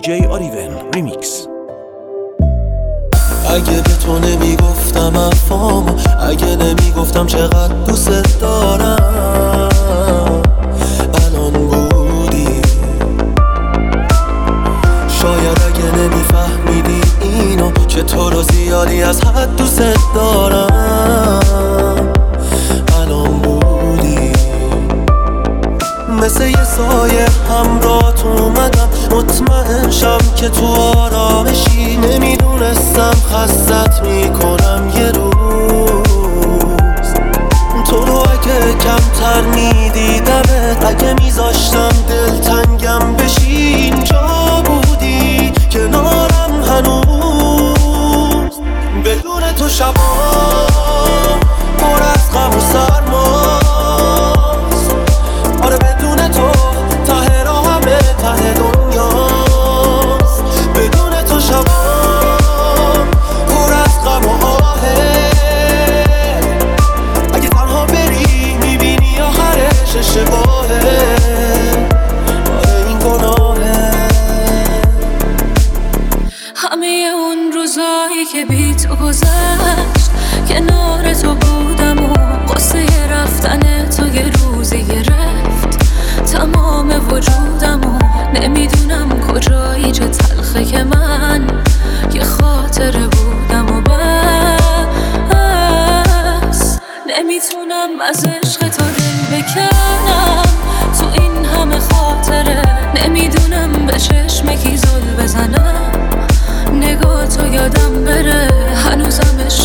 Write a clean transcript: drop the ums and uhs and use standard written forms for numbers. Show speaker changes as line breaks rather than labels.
دیجی آریون ریمیکس.
اگه به تو نمیگفتم افامو، اگه نمیگفتم چقدر دوست دارم، الان بودی. شاید اگه نمیفهمیدی اینو، که تو رو زیادی از حد دوست دارم، الان بودی. مثل یه سایه همراهت اومدم، مطمئن شم که تو آرامشی. نمیدونستم خستت میکنم یه روز. تو رو اگه کمتر میدیدمت، اگه میذاشتم دلتنگم بشی، اینجا بودی کنارم هنوز. بدون تو شبام پر از غم و سرماست. آره بدون تو ته راهمه، ته دنیاست. بدون تو شبام پر از غم و آهه. اگه تنها بری میبینی آخرش اشتباهه. آره این گناهه.
همه اون روزایی که بی تو گذشت، کنار تو بودم و قصه رفتن تو یه روزی گرفت تمام وجودم و نمیدونم کجایی، چه تلخه که من یه خاطره بودم و بس نمیتونم از عشق تو دل بکنم. تو این همه خاطره نمیدونم به چشم کی زل بزنم. نگاه تو یادم بره هنوزم